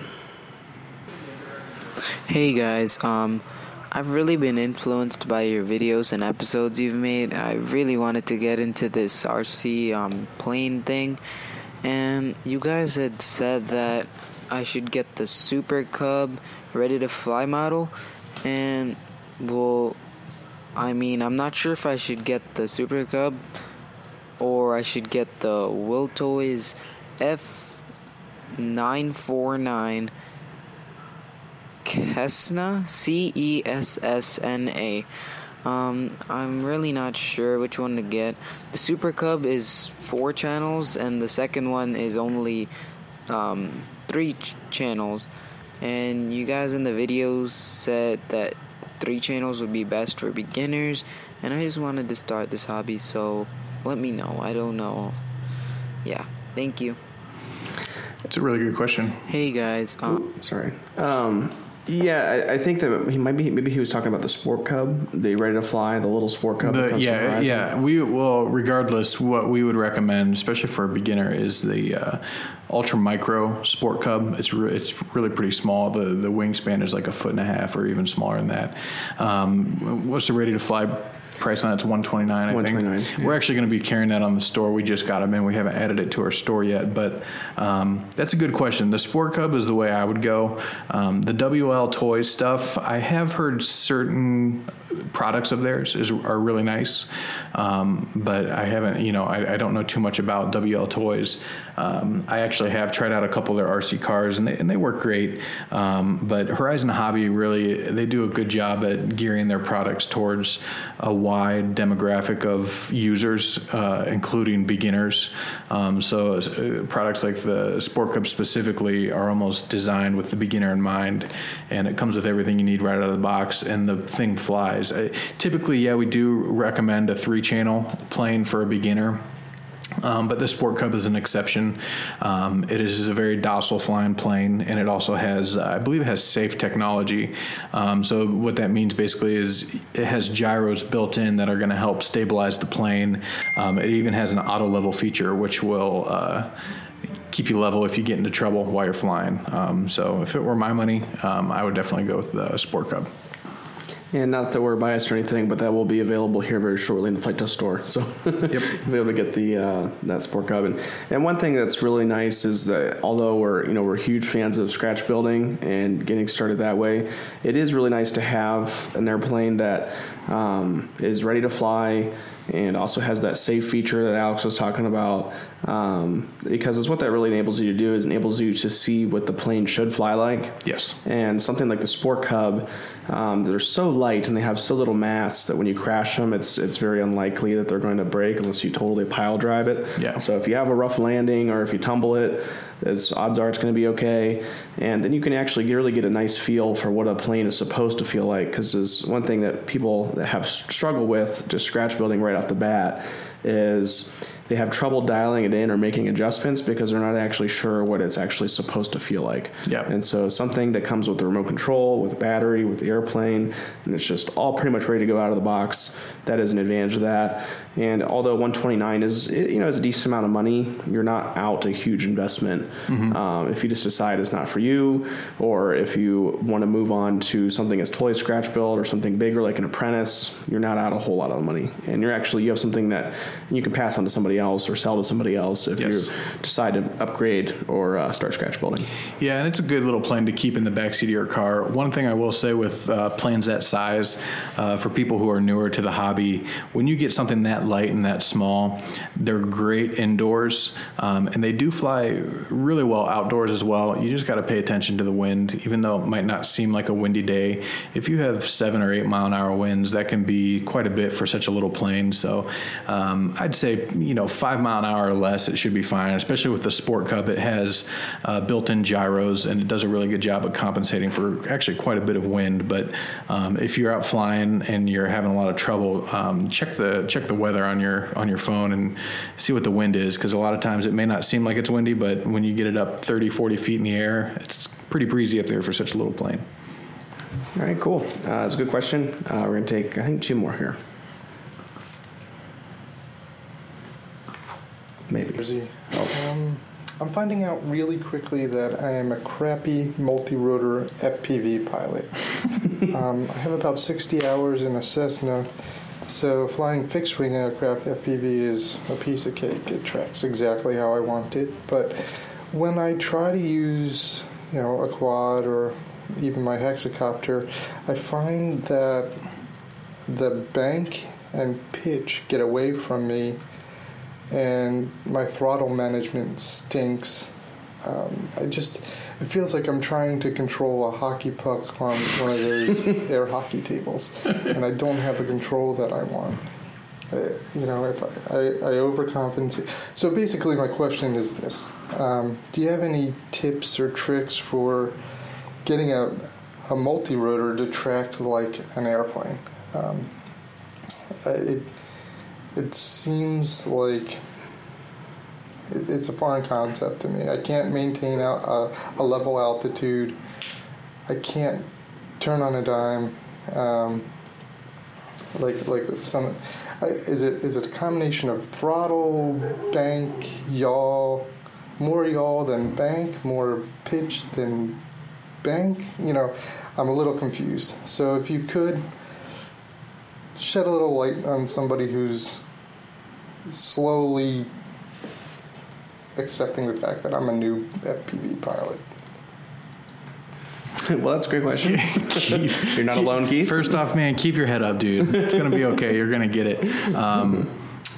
Hey guys, um, I've really been influenced by your videos and episodes you've made. I really wanted to get into this R C um, plane thing, and you guys had said that I should get the Super Cub ready to fly model, and well, I mean, I'm not sure if I should get the Super Cub or I should get the Wiltoys F nine forty-nine Cessna, C E S S N A. Um, I'm really not sure which one to get. The Super Cub is four channels, and the second one is only um, three ch- channels. And you guys in the videos said that three channels would be best for beginners, and I just wanted to start this hobby, so let me know. I don't know. Yeah, thank you. It's a really good question. Hey guys. Um, Ooh, sorry. Um, yeah, I, I think that he might be. Maybe he was talking about the Sport Cub, the ready to fly, the little Sport Cub. that The, comes from yeah, Verizon. yeah. We well, regardless, what we would recommend, especially for a beginner, is the uh, Ultra Micro Sport Cub. It's re- it's really pretty small. The the wingspan is like a foot and a half, or even smaller than that. Um, what's the ready to fly price on it? It's one twenty-nine. I one twenty-nine, think yeah. We're actually going to be carrying that on the store. We just got them in. We haven't added it to our store yet, but um, that's a good question. The Sport Cub is the way I would go. Um, the W L Toys stuff, I have heard certain products of theirs is are really nice, um, but I haven't, you know, I, I don't know too much about W L Toys. Um, I actually have tried out a couple of their R C cars, and they and they work great. Um, but Horizon Hobby really, they do a good job at gearing their products towards a wide demographic of users, uh, including beginners. Um, so uh, products like the Sport Cub specifically are almost designed with the beginner in mind, and it comes with everything you need right out of the box, and the thing flies. Uh, typically, yeah, we do recommend a three-channel plane for a beginner. Um, but the Sport Cub is an exception. Um, it is a very docile flying plane, and it also has, uh, I believe it has safe technology. Um, so what that means basically is it has gyros built in that are going to help stabilize the plane. Um, it even has an auto level feature, which will uh, keep you level if you get into trouble while you're flying. Um, so if it were my money, um, I would definitely go with the Sport Cub. And not that we're biased or anything, but that will be available here very shortly in the Flight Test store. So yep. You'll be able to get the uh, that Sport Cub. And, and one thing that's really nice is that although we're you know we're huge fans of scratch building and getting started that way, it is really nice to have an airplane that um, is ready to fly and also has that safe feature that Alex was talking about. Um, because it's what that really enables you to do is enables you to see what the plane should fly like. Yes. And something like the Sport Cub, um, they're so light and they have so little mass that when you crash them, it's it's very unlikely that they're going to break unless you totally pile drive it. Yeah. So if you have a rough landing or if you tumble it, it's, odds are it's going to be okay. And then you can actually really get a nice feel for what a plane is supposed to feel like, because there's one thing that people that have struggled with just scratch building right off the bat is they have trouble dialing it in or making adjustments because they're not actually sure what it's actually supposed to feel like. Yeah. And so something that comes with the remote control, with the battery, with the airplane, and it's just all pretty much ready to go out of the box, that is an advantage of that. And although one twenty-nine is, you know, is a decent amount of money, you're not out a huge investment. Mm-hmm. Um, if you just decide it's not for you, or if you want to move on to something as totally scratch build or something bigger like an Apprentice, you're not out a whole lot of money. And you're actually, you have something that you can pass on to somebody somebody else or sell to somebody else if Yes. you decide to upgrade or uh, start scratch building. Yeah, and it's a good little plane to keep in the backseat of your car. One thing I will say with uh, planes that size, uh, for people who are newer to the hobby, when you get something that light and that small, they're great indoors, um, and they do fly really well outdoors as well. You just got to pay attention to the wind, even though it might not seem like a windy day. If you have seven or eight mile an hour winds, that can be quite a bit for such a little plane. So um, I'd say, you know, five mile an hour or less, it should be fine, especially with the Sport Cup. It has uh, built-in gyros, and it does a really good job of compensating for actually quite a bit of wind. But um, if you're out flying and you're having a lot of trouble, um, check the check the weather on your on your phone and see what the wind is, because a lot of times it may not seem like it's windy, but when you get it up thirty, forty feet in the air, it's pretty breezy up there for such a little plane. All right, cool. Uh, that's a good question. Uh, we're going to take, I think, two more here. Maybe. Jersey. Um, I'm finding out really quickly that I am a crappy multi-rotor F P V pilot. um, I have about sixty hours in a Cessna, so flying fixed-wing aircraft F P V is a piece of cake. It tracks exactly how I want it. But when I try to use, you know, a quad or even my hexacopter, I find that the bank and pitch get away from me, and my throttle management stinks. Um, I just, it feels like I'm trying to control a hockey puck on one of those air hockey tables, and I don't have the control that I want. I, you know, if I, I, I overcompensate. So basically my question is this. Um, do you have any tips or tricks for getting a, a multi-rotor to track like an airplane? Um, it, It seems like it, it's a foreign concept to me. I can't maintain a, a, a level altitude. I can't turn on a dime. Um, like like some, I, is it is it a combination of throttle, bank, yaw, more yaw than bank, more pitch than bank? You know, I'm a little confused. So if you could shed a little light on somebody who's slowly accepting the fact that I'm a new F P V pilot. Well, that's a great question. You're not alone, Keith. First off, man, keep your head up, dude. It's going to be okay. You're going to get it. Um,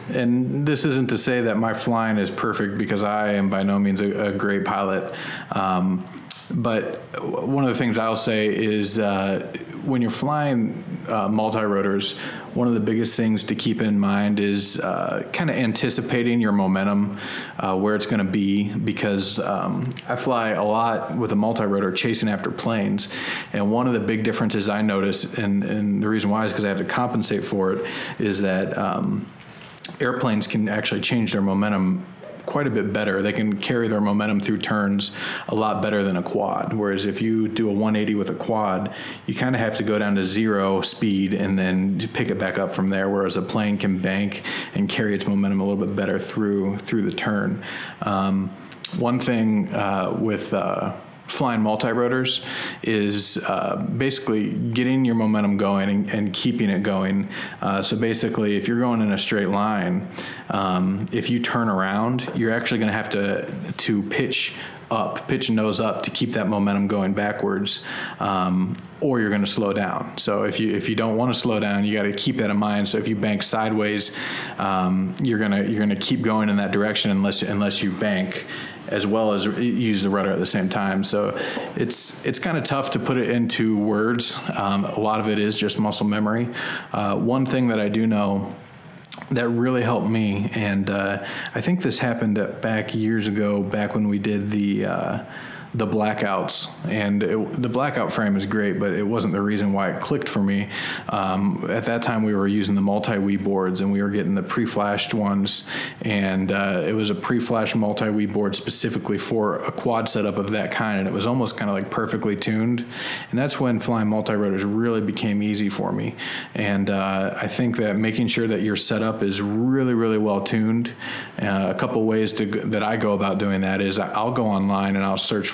and this isn't to say that my flying is perfect, because I am by no means a, a great pilot. Um, but one of the things I'll say is uh, when you're flying uh, multi-rotors, one of the biggest things to keep in mind is uh, kind of anticipating your momentum, uh, where it's going to be, because um, I fly a lot with a multi-rotor chasing after planes, and one of the big differences I notice, and, and the reason why is because I have to compensate for it, is that um, airplanes can actually change their momentum quite a bit better. They can carry their momentum through turns a lot better than a quad. Whereas if you do a one eighty with a quad, you kind of have to go down to zero speed and then pick it back up from there. Whereas a plane can bank and carry its momentum a little bit better through through the turn. Um, one thing uh, with uh, flying multi-rotors is uh, basically getting your momentum going and, and keeping it going. Uh, so basically, if you're going in a straight line, um, if you turn around, you're actually going to have to to pitch up, pitch nose up to keep that momentum going backwards, um, or you're going to slow down. So if you if you don't want to slow down, you got to keep that in mind. So if you bank sideways, um, you're gonna you're gonna keep going in that direction unless unless you bank as well as use the rudder at the same time. So it's it's kind of tough to put it into words. Um, a lot of it is just muscle memory. Uh, one thing that I do know that really helped me, and uh, I think this happened back years ago, back when we did the uh, the blackouts, and it, the blackout frame is great, but it wasn't the reason why it clicked for me. Um, at that time, we were using the multi-Wii boards, and we were getting the pre-flashed ones, and uh, it was a pre-flashed multi-Wii board specifically for a quad setup of that kind, and it was almost kind of like perfectly tuned, and that's when flying multi-rotors really became easy for me. And uh, I think that making sure that your setup is really, really well tuned, uh, a couple ways to that I go about doing that is I'll go online and I'll search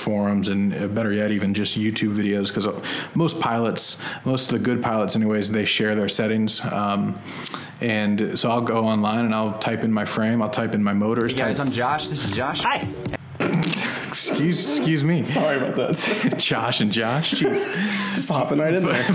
forums and uh, better yet, even just YouTube videos, because most pilots, most of the good pilots anyways, they share their settings. Um, and so I'll go online and I'll type in my frame, I'll type in my motors. Hey guys, type, I'm Josh. This is Josh. Hi. excuse, excuse me. Sorry about that. Josh and Josh. Just hopping right in there.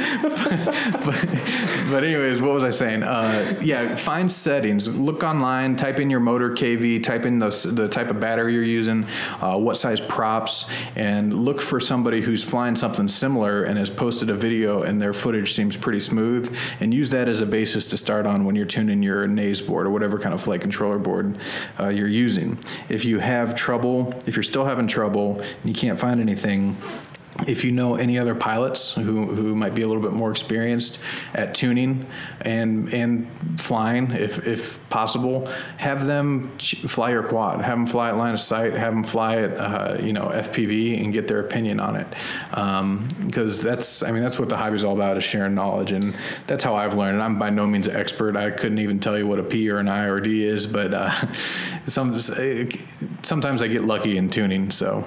but, but anyways, what was I saying? Uh, yeah, find settings. Look online. Type in your motor K V. Type in the the type of battery you're using, uh, what size props, and look for somebody who's flying something similar and has posted a video and their footage seems pretty smooth. And use that as a basis to start on when you're tuning your N A S board or whatever kind of flight controller board uh, you're using. If you have trouble, if you're still having trouble, and you can't find anything. If you know any other pilots who, who might be a little bit more experienced at tuning and and flying, if if possible, have them fly your quad. Have them fly at line of sight. Have them fly at uh, you know F P V and get their opinion on it. Because um, that's I mean that's what the hobby is all about, is sharing knowledge, and that's how I've learned. I'm by no means an expert. I couldn't even tell you what a P or an I or a D is, but uh, some sometimes I get lucky in tuning. So.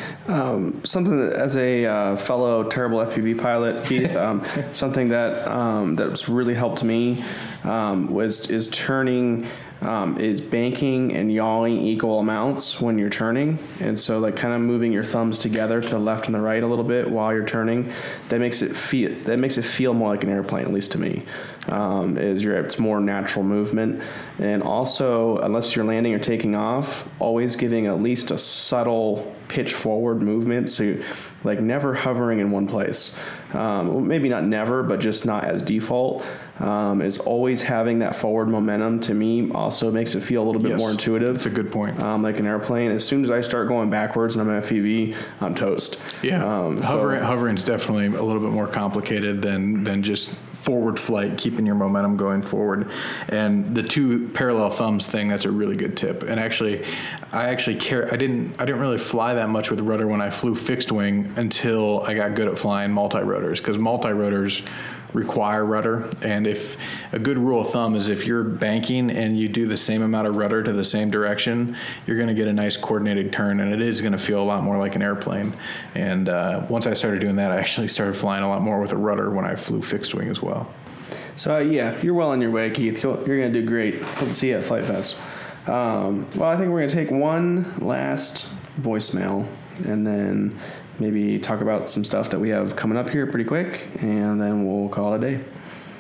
Um, something that, as a uh, fellow terrible F P V pilot, Keith, um, something that um, that's really helped me um, was is turning. Um, is banking and yawing equal amounts when you're turning, and so like kind of moving your thumbs together to the left and the right a little bit while you're turning. That makes it feel that makes it feel more like an airplane, at least to me. Um, is your it's more natural movement, and also unless you're landing or taking off, always giving at least a subtle pitch forward movement. So you, like never hovering in one place. Um, maybe not never, but just not as default. Um, is always having that forward momentum, to me, also makes it feel a little bit Yes, more intuitive. That's a good point. Um, like an airplane, as soon as I start going backwards and I'm in F P V, I'm toast. Yeah, um, hovering so, hovering is definitely a little bit more complicated than than just forward flight, keeping your momentum going forward. And the two parallel thumbs thing, that's a really good tip. And actually, I actually care. I didn't I didn't really fly that much with rudder when I flew fixed wing until I got good at flying multi rotors, because multi rotors require rudder. And if a good rule of thumb is if you're banking and you do the same amount of rudder to the same direction, you're going to get a nice coordinated turn, and it is going to feel a lot more like an airplane. And uh, once I started doing that, I actually started flying a lot more with a rudder when I flew fixed wing as well. So uh, yeah, you're well on your way, Keith. You're, you're going to do great. Hope to see you at Flight Fest. Um, well, I think we're going to take one last voicemail and then maybe talk about some stuff that we have coming up here pretty quick, and then we'll call it a day.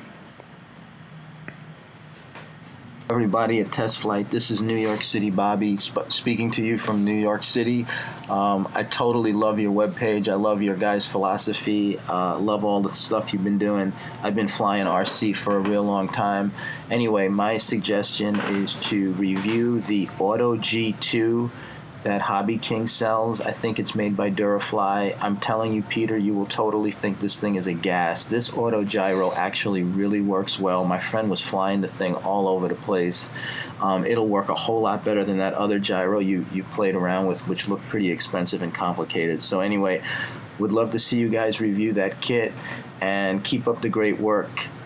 Everybody at Test Flight, this is New York City Bobby sp- speaking to you from New York City. Um, I totally love your webpage. I love your guys' philosophy. Uh, love all the stuff you've been doing. I've been flying R C for a real long time. Anyway, my suggestion is to review the Auto G two that Hobby King sells. I think it's made by Durafly. I'm telling you, Peter, you will totally think this thing is a gas. This auto gyro actually really works well. My friend was flying the thing all over the place. Um, it'll work a whole lot better than that other gyro you, you played around with, which looked pretty expensive and complicated. So anyway, would love to see you guys review that kit, and keep up the great work.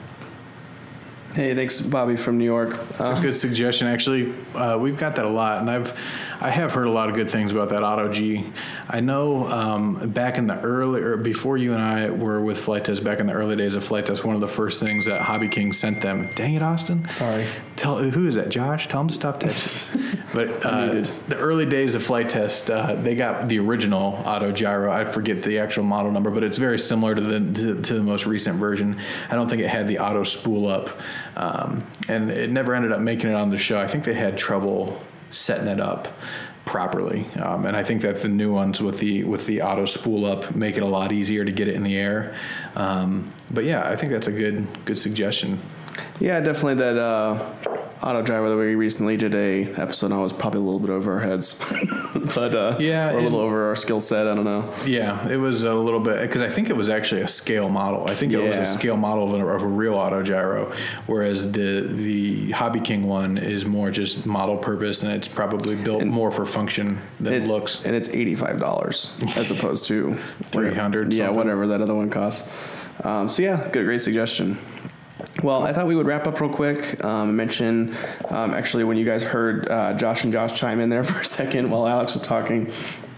Hey, thanks, Bobby from New York. It's a good suggestion, actually. Uh, we've got that a lot, and I've I have heard a lot of good things about that Auto G. I know um, back in the early, or before you and I were with Flight Test, back in the early days of Flight Test, one of the first things that Hobby King sent them. Dang it, Austin! Sorry. Tell who is that? Josh? Tell him to stop texting. But uh, the early days of Flight Test, uh, they got the original Auto Gyro. I forget the actual model number, but it's very similar to the to, to the most recent version. I don't think it had the auto spool up, um, and it never ended up making it on the show. I think they had trouble setting it up properly, um, and I think that the new ones with the with the auto spool up make it a lot easier to get it in the air. Um, but yeah, I think that's a good good suggestion. Yeah, definitely that uh, auto gyro that we recently did a episode on was probably a little bit over our heads, but uh, yeah, or a little over our skill set. I don't know. Yeah, it was a little bit, because I think it was actually a scale model. I think it yeah. was a scale model of a, of a real auto gyro, whereas the the Hobby King one is more just model purpose, and it's probably built and more for function than it, looks. And it's eighty-five dollars as opposed to three hundred. Yeah, something. whatever that other one costs. Um, so yeah, good, great suggestion. Well, I thought we would wrap up real quick. Um, mention um, actually when you guys heard uh, Josh and Josh chime in there for a second while Alex was talking.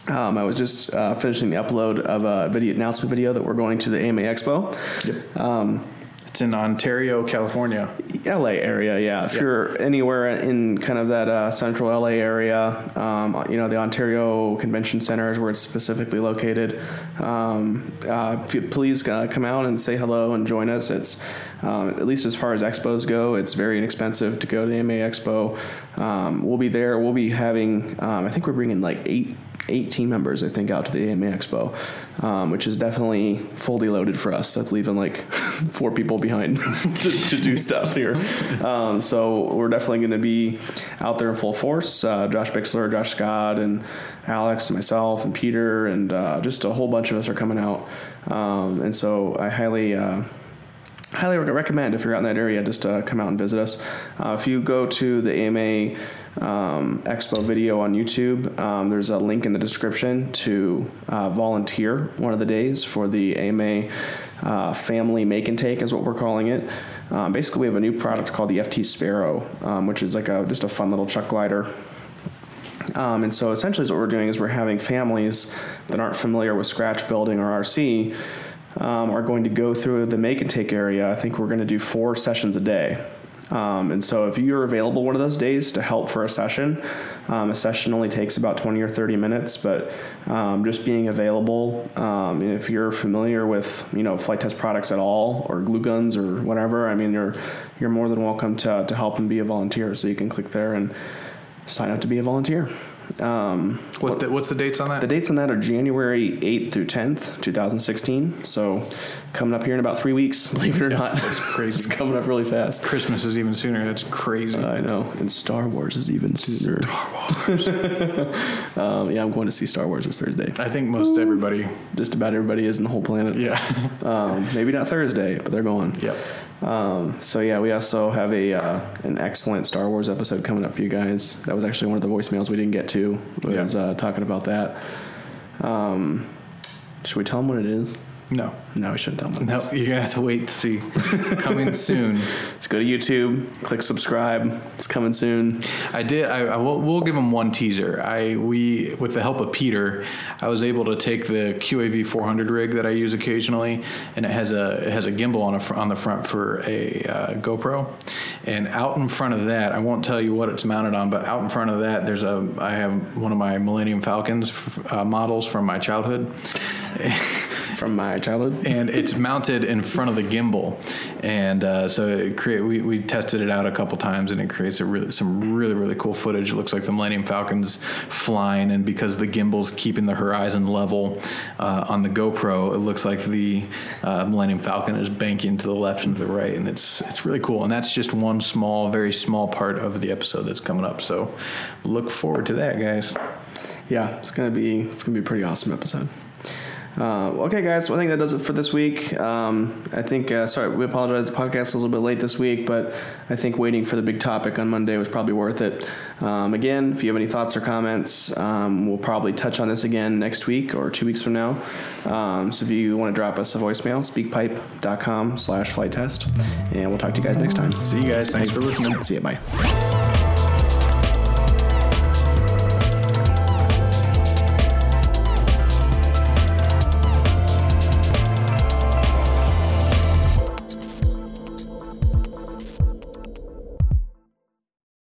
Um, I was just uh, finishing the upload of a video announcement video that we're going to the A M A Expo. Yep. Um, It's in Ontario, California. L A area, yeah. If Yep. you're anywhere in kind of that uh, central L A area, um, you know, the Ontario Convention Center is where it's specifically located. Um, uh, f- please uh, come out and say hello and join us. It's um, at least as far as expos go, it's very inexpensive to go to the A M A Expo. Um, we'll be there. We'll be having, um, I think we're bringing like eight. eight team members, I think, out to the A M A Expo, um, which is definitely fully loaded for us. That's leaving like four people behind to, to do stuff here. Um, so we're definitely going to be out there in full force. Uh, Josh Bixler, Josh Scott, and Alex, and myself, and Peter, and uh, just a whole bunch of us are coming out. Um, and so I highly... Uh, Highly recommend if you're out in that area just to come out and visit us. Uh, if you go to the A M A um, Expo video on YouTube, um, there's a link in the description to uh, volunteer one of the days for the A M A uh, Family Make and Take is what we're calling it. Um, basically, we have a new product called the F T Sparrow, um, which is like a just a fun little chuck glider. Um, and so essentially what we're doing is we're having families that aren't familiar with scratch building or R C Um, are going to go through the make and take area. I think we're going to do four sessions a day. Um, and so if you're available one of those days to help for a session, um, a session only takes about twenty or thirty minutes, but um, just being available, um, and if you're familiar with, you know, Flight Test products at all or glue guns or whatever, I mean, you're, you're more than welcome to, to help and be a volunteer. So you can click there and sign up to be a volunteer. Um, What the, what's the dates on that? The dates on that are January eighth through tenth, twenty sixteen. So coming up here in about three weeks, believe it or not. That's crazy. It's coming up really fast. Christmas is even sooner. That's crazy. I know. And Star Wars is even sooner. Star Wars. um, yeah, I'm going to see Star Wars this Thursday. I think most everybody. Just about everybody is in the whole planet. Yeah. um, maybe not Thursday, but they're going. Yep. Um, so yeah, we also have a uh, an excellent Star Wars episode coming up for you guys. That was actually one of the voicemails we didn't get to. Was yeah. uh, talking about that. Um, should we tell them what it is? No. No, we shouldn't tell them. No, you're going to have to wait to see. Coming soon. Just go to YouTube, click subscribe. It's coming soon. I did. I, I will, we'll give them one teaser. I we with the help of Peter, I was able to take the Q A V four hundred rig that I use occasionally, and it has a it has a gimbal on a fr- on the front for a uh, GoPro, and out in front of that, I won't tell you what it's mounted on, but out in front of that, there's a I have one of my Millennium Falcons uh, models from my childhood. From my childhood, and it's mounted in front of the gimbal, and uh, so it create. We, we tested it out a couple times, and it creates a really, some really really cool footage. It looks like the Millennium Falcon's flying, and because the gimbal's keeping the horizon level uh, on the GoPro, it looks like the uh, Millennium Falcon is banking to the left and to the right, and it's it's really cool. And that's just one small, very small part of the episode that's coming up. So look forward to that, guys. Yeah, it's gonna be it's gonna be a pretty awesome episode. Uh, okay, guys, so I think that does it for this week. Um, I think, uh, sorry, we apologize. The podcast is a little bit late this week, but I think waiting for the big topic on Monday was probably worth it. Um, again, if you have any thoughts or comments, um, we'll probably touch on this again next week or two weeks from now. Um, so if you want to drop us a voicemail, speakpipe.com slash flight test, and we'll talk to you guys next time. See you guys. Thanks for listening. See you. Bye.